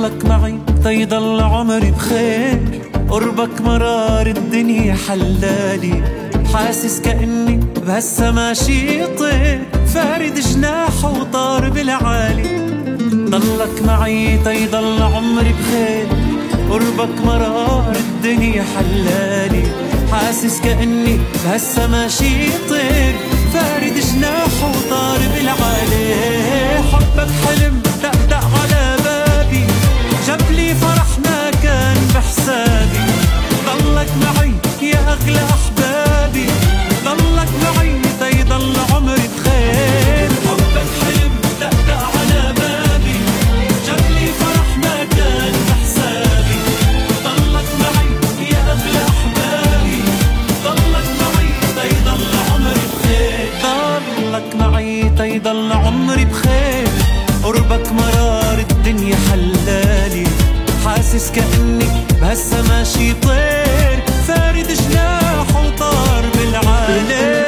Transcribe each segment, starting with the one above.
ضلك معي تيضل عمري بخير، قربك مرار الدنيا حلالي، حاسس كأني بهالسما شي طير فارد جناحه وطار بالعالي. ضلك معي تيضل عمري بخير، قربك مرار الدنيا حلالي، حاسس كأني بهالسما شي طير فارد جناحه وطار بالعالي. حبك حلم دقدق على بابي، جابلي فرح ما كان بحسابي. ضلك معي يا أغلى أحبابي، ضلك معي تيضل عمري بخير. حبك حلم دقدق على بابي، جابلي فرح ما كان بحسابي. ضلك معي يا أغلى أحبابي، ضلك معي تيضل عمري بخير. ضلك معي تيضل عمري بخير، قربك مرار الدنيا حلالي، حاسس كأني بهالسما شي طير فارد جناحه وطار بالعالي.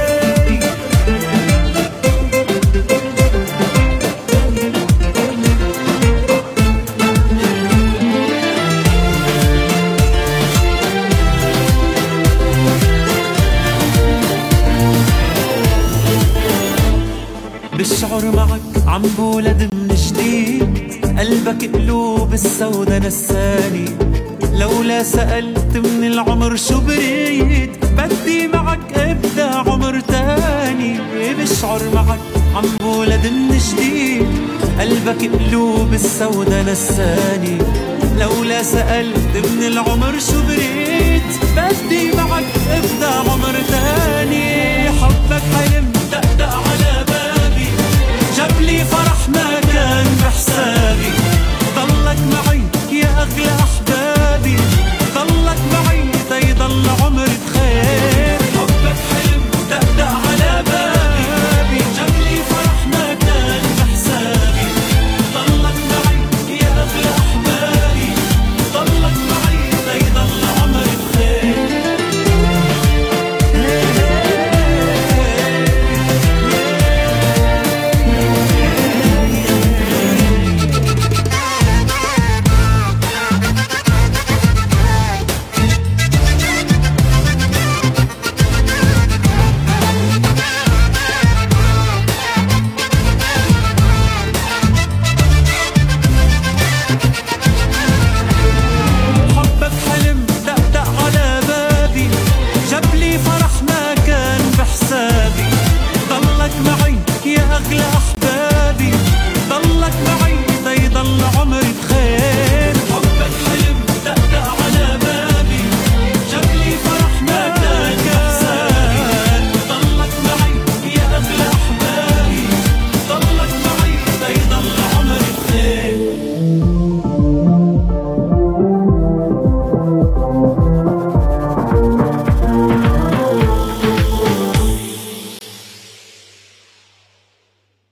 بشعر معك عم بولد من جديد، قلبك قلوب السودا نساني. لولا سألت من العمر شو بريد، بدي معك ابدأ عمر تاني. بشعر معك عم بولد من جديد، قلبك قلوب السودا نساني. لولا سألت من العمر شو بريد، بدي معك ابدأ عمر تاني. حبك حلم دقدق على بابي، جابلي فرح ما كان بحسابي. ضلك معي يا أغلى أحبابي، ضلك معي تيضل عمري بخير. حبك حلم دقدق على بابي، جابلي فرح ما كان بحسابي. ضلك معي يا أغلى أحبابي، ضلك معي تيضل عمري بخير. جابلي فرح ما كان بحسابي. ضلك معي يا أغلى أحبابي.